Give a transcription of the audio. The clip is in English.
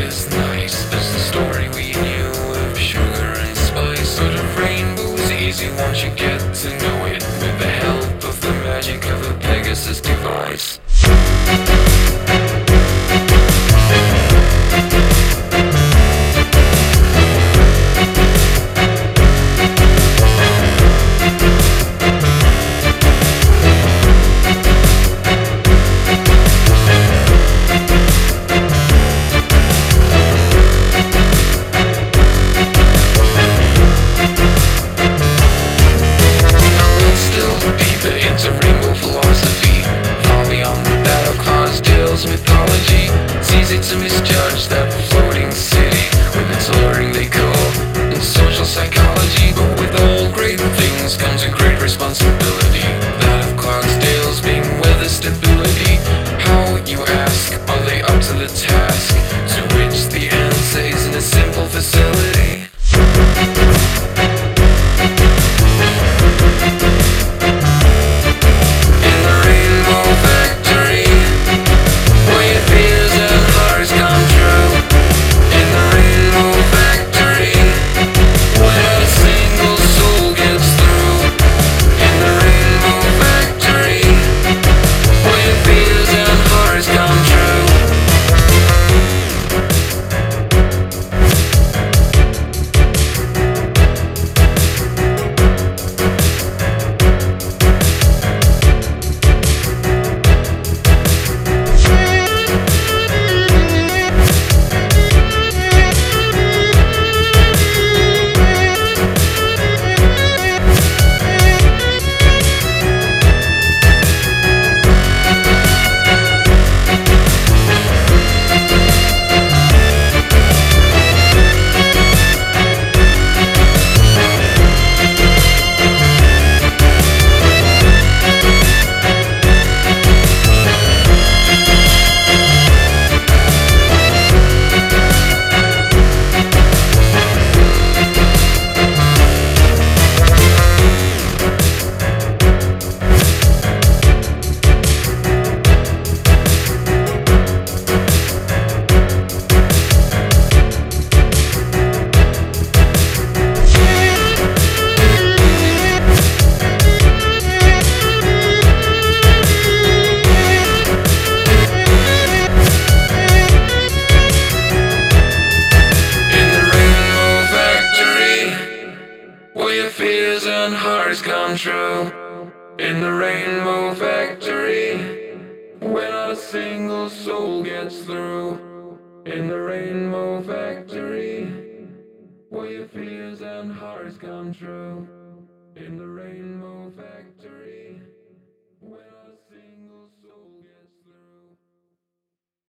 as nice as the story we knew of sugar and spice. Sort of rainbow's easy once you get to know it, with the help of the magic of a Pegasus device. Mythology, it's easy to misjudge that floating city with its alluring decor and social psychology. But with all great things comes a great responsibility, that of Clarksdale's being weather stability. How, you ask, are they up to the task? To which the answer is in a simple facility. Fears and hearts come true in the Rainbow Factory, where not a single soul gets through. In the Rainbow Factory, where your fears and hearts come true. In the Rainbow Factory.